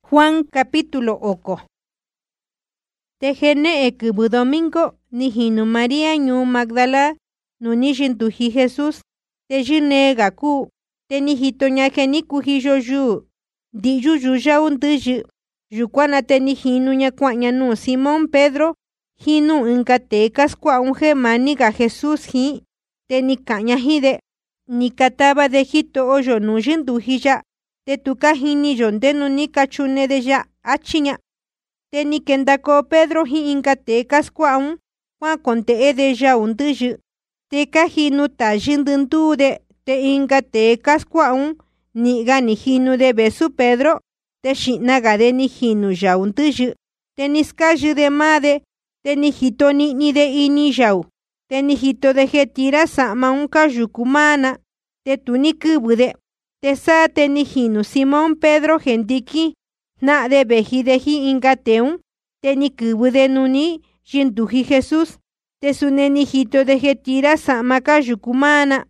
Juan capítulo oko. Tejene ekubu domingo nihinu María ñu Magdala nunishintuji Jesús tejine gaku tenihitoña genikuji yoyu diyu yuya unduyu yukwana tenihinuña kuaña nu Simón Pedro hinu inkate kaskua unje maniga Jesús hi tenikaña hide nikataba de hito oyo nuyindujiya tetuka hini yondenu nikachune de ya achiña tenikendako Pedro hi inkate kaskua kwa konte de ya unduyu teka hinu tajindundude te inkate kaskua niga ni hinu de besu Pedro te shinaga de ni hinu ya unduyu teniskayu de made tenihito ni de ini yau tenihito de jetira sama yukumana te tunikubude te sa tenihinu Simón Pedro gendiki na de bejideji ingateun tenikubude nuni yinduji Jesús te sunenihito de jetira sama yukumana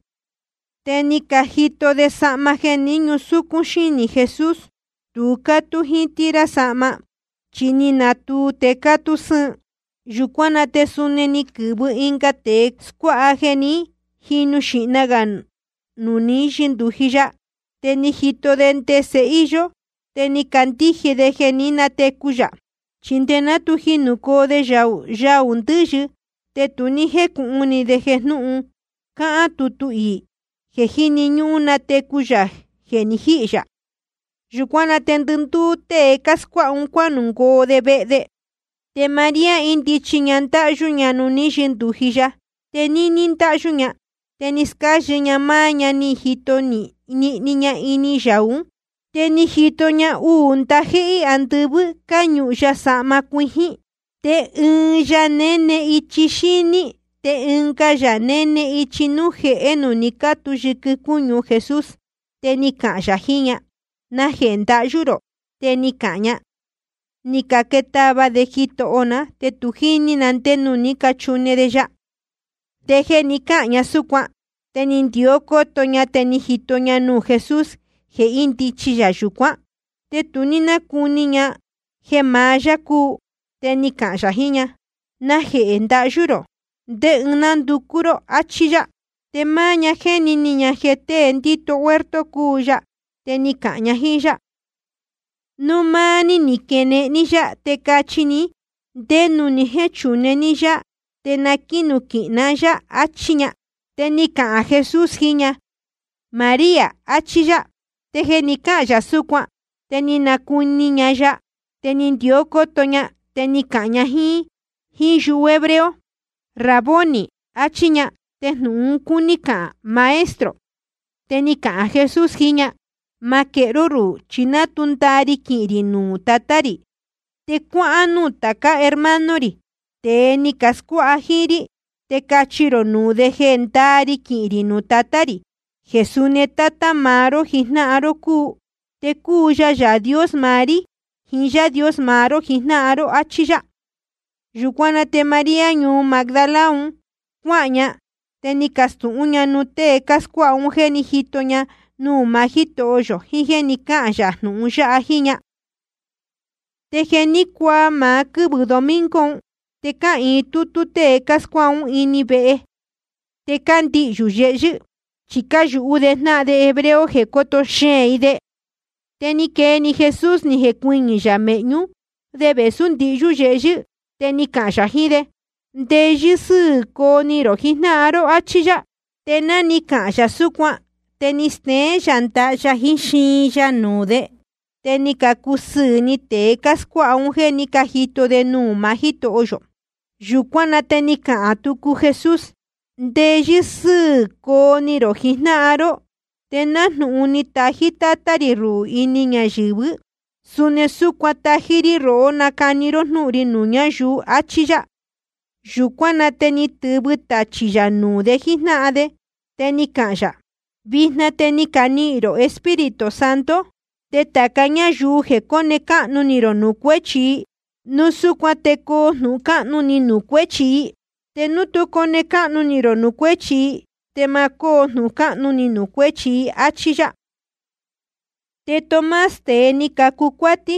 tenikajito de sama geniño sukushini Jesús tuka tu hitira sama chinina tu tekatu sun yukwana te suneni kubu inkate skua geni hinu shinagan nuni shindujiya tenihito dente seillo tenikantije de genina tekuya chintena tu hinuko de ya unduyu te tunije kuuni de genuu kaa tutui jejini ñuna tekuya genijiya yukwana tenduntu te kaskua unko de bede te María indi chiñanta yuña nuni shindujiya te nininta yuña te niskayiña maña ni hito ni niña ini yaun te ni hito ña untaji andubu kañu ya sama kuiji te ya nene ichishini te unka ya nene ichinuje enunika tuyikukuñu Jesús te nikayajiña na genda yuro te nikaña nikaketaba de hito ona te tujini nante nunika chune de ya teje nikaña sukua te nindioko toña te nihitoña nu Jesús je inti chiya yukua te tunina kuniña je maya ku te nikayajiña na je enda yuro de unandukuro achiya te maña je niña je te endito huerto kuya te nikaña hiya no mani ni kene ni ya te kachini de nuni hechune ni ya te nakinu kina ya achiña te nika a Jesús hiña María achiya te genika ya sukua te ninakuniña ya te nindioko toña te nikaña hi yu hebreo Raboni achiña te nunkunika maestro te nika a Jesús hiña makeruru chinatuntari kirinu tatari te kuanu taka hermanori te nikaskua hiri te kachiro nu de gentari kirinu tatari Jesune tatamaro hisnaro ku te kuya ya Dios mari hiya Dios maro hisnaro achiya yukwana te María ñu Magdala kuaña te nikastuña nu te kaskua genijitoña nu majito oyo hijeni kaya nu ya ajiña te genikua ma kubu domingo te kai tutu te kaskua ini be te kanti yuyeyu chika yu de na de hebreo je koto sheide te ni ke ni Jesús ni je kuini ya meñu de besundi yuyeyu te ni kaya hide de yisu ko ni rohinaro achiya te na ni kaya sukwa teniste yanta yahishi yanude tenikakusuni te kaskua genikajito de nu majito oyo yukwana tenika atuku Jesús de yisu ko ni rohinaro tenanu unitaji tatariru iniña yibu sune sukwa tajiri ro nakaniro nuri nuña yu achiya yukwana tenitubu tachiya nude jinade tenikaya Vizna tenikaniro Espíritu Santo te takaña yuje koneka nuniro nukwechi nusukwa teko nuka nuni nukwechi te nutu koneka nuniro nukwechi te mako nuka nuni nukwechi achiya te tomaste nikakukwati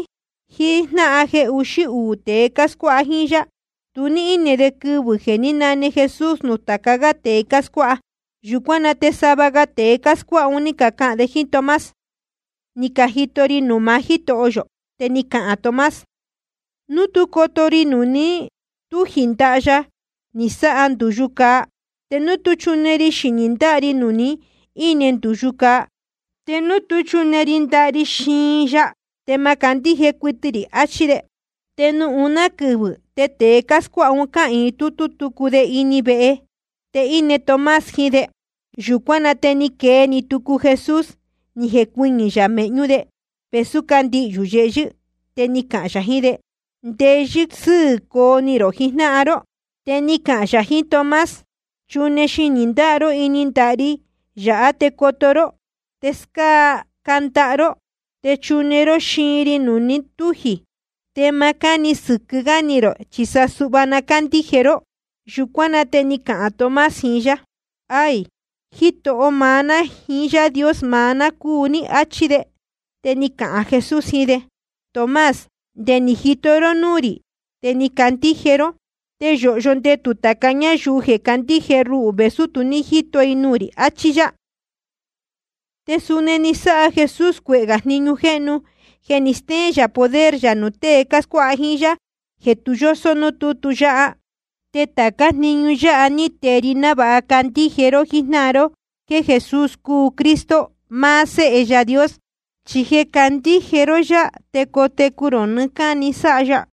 Jina je uxi te kasku'a jin ya. Tuni ine de kubu geni nani Jesús no takaga te kasku'a. Yukuana te sabaga te kasku'a unika ka'an de jin Tomás. Nika hitori numa hito oyo. Te ni ka'an Tomás. Nutu kotori nuni tu hintaya. Ni sa'an tuyuka. Te nutu chuneri shinindari nuni inen tuyuka. Te nutu chuneri ndari shinya. Te makandije kuitiri achire. Te nu una kubu. Te kasku'a unka in tuku de ini ve'e. Te ine Tomás jide. Yukuana te ni ke ni tuku Jesús. Ni hekuini ya meñude. Pesuka ndi yuyeyu. Te ni ka'ya jide. Ndeyi su ko ni ro jijna'aro. Te ni ka'ya jin Tomás. Chune shinindaro inindari. Ya te kotoro. Te ska kantaro. Te chunero shiri nuni tuji. Te makani sukuganiro. Chisa subana kantijero. Yukuana te ni ka'an Tomás hinya. Ay. Hito o mana hinya Dios mana kuni achide. Te ni ka'an Jesús hide. Tomás. De ni hitoro nuri. Te ni kantijero. Te yoyon te tutakaña yuje kantijeru besutu ni hito inuri achiya. Te sune ni sa Jesús cuegas niñu genu. Geniste ya poder ya no te cascuajilla. Getuyoso no tutuya. Te takas niñu ya ni terina va cantijero gisnaro. Que Jesús cu Cristo mase ella Dios. Chije cantijero ya te cote curonuca ni saya.